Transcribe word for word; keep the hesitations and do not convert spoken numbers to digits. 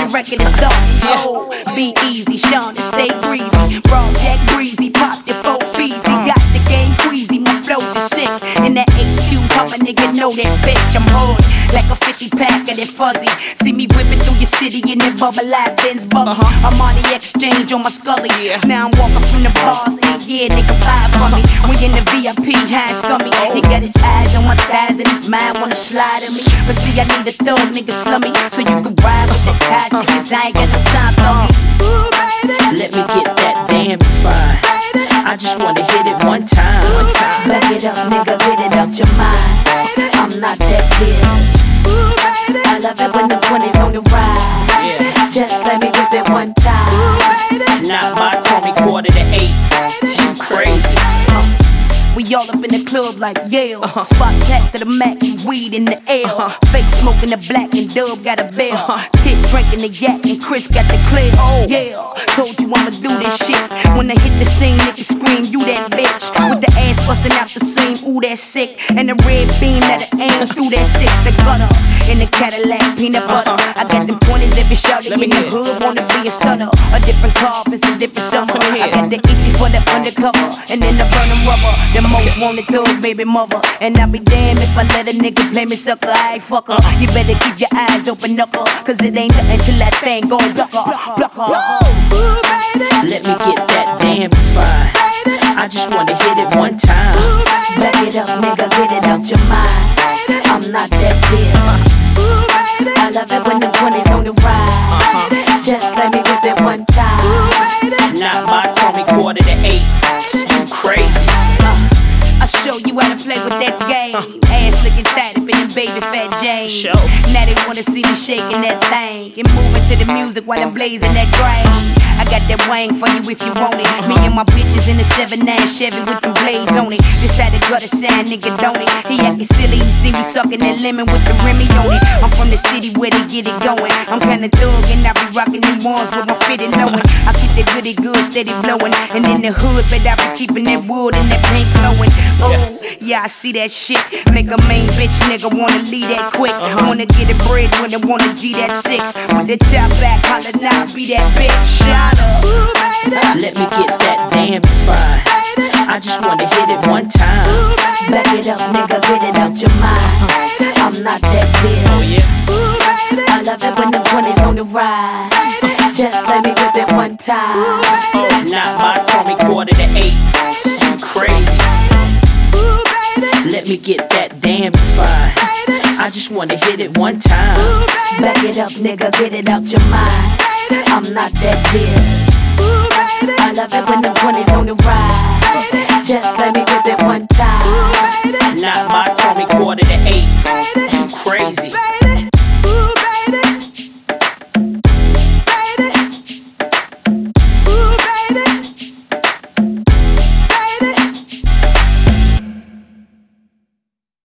record is dark and cold. Be easy, Sean, and stay breezy. Broad Jack breezy, pop your four feezy. Got the game queasy, my flows are sick. In that H two, pop a nigga know that bitch. I'm hard like a fifty pack of that fuzzy. See me whipping through your city in that bubble lap Benz buggy. Uh-huh. I'm on the exchange on my scully. Yeah. Now I'm walking from the bar saying, yeah, nigga, vibe for me. We in the V I P, high scummy. Oh. He got his eyes on my thighs and his mind wanna slide at me. But see, I need a thug nigga slummy, so you can ride with that tight shit, cause I ain't got no time for me. Let me get that damn fine. I just wanna hit it one time. One time. Back it up, nigga, get it out your mind. I'm not that bitch. I love it when the twenties on the ride. Yeah. Just let me whip it one time. Not my chromey quarter to eight. You crazy. Uh, we all up in the club like Yale. Uh-huh. Spot packed to the max, weed in the air. Uh-huh. Fake smoking the black and Dub got a bell. Uh-huh. Tit drinking the yak and Chris got the clear. Oh yeah, told you I'ma do this shit. When I hit the scene, niggas scream, you that bitch. With the ass busting out the seam, ooh that sick. And the red beam that it aim through that six, the gutter. In the Cadillac, peanut butter. I got them twenties every shot in the hood, wanna be a stunner. A different car, it's a different summer. I got the itchy for the undercover, and then the burning rubber. The most wanted thug, baby mother. And I be damned if I let a nigga play me sucker. I ain't fucker. You better keep your eyes open, knuckle, cause it ain't nothing till that thing go blocker, blocker. Let me get that damn fine. I just wanna hit it one time. Back it up, nigga, get it out your mind. I'm not that bitch. I love it when the twenties on the ride. Uh-huh. Just let me whip it one time. Not my chromey quarter to eight. You crazy. Uh, I show you how to play with that game. Uh. Ass looking tight up in the baby fat James. Show. Now they wanna see me shaking that thing and moving to the music while I'm blazing that grain. I got that wang for you if you want it. Me and my bitches in the seven nine Chevy with them blades on it. This how the gutter shine, nigga, don't it? He acting silly, he see me sucking that lemon with the Remy on it. I'm from the city where they get it going. I'm kinda thug and I be rocking them ones with my fitted knowing. I keep that goody good steady blowing. And in the hood, but I be keeping that wood and that paint glowing. Oh, yeah, I see that shit. Make a main bitch nigga wanna leave that quick. Wanna get it bread when they wanna G that six. With the top back, holla now, be that bitch. Let me get that damn fine. I just wanna hit it one time. Back it up, nigga, get it out your mind. I'm not that bitch. Oh yeah. I love it when the twenties on the ride. Just let me whip it one time. Oh, not my chromey quarter to eight. You crazy. Let me get that damn fine. I just wanna hit it one time. Back it up, nigga, get it out your mind. I'm not that bitch. I love it when the twenties on the ride. Just let me whip it one time. Not my chromey quarter to eight.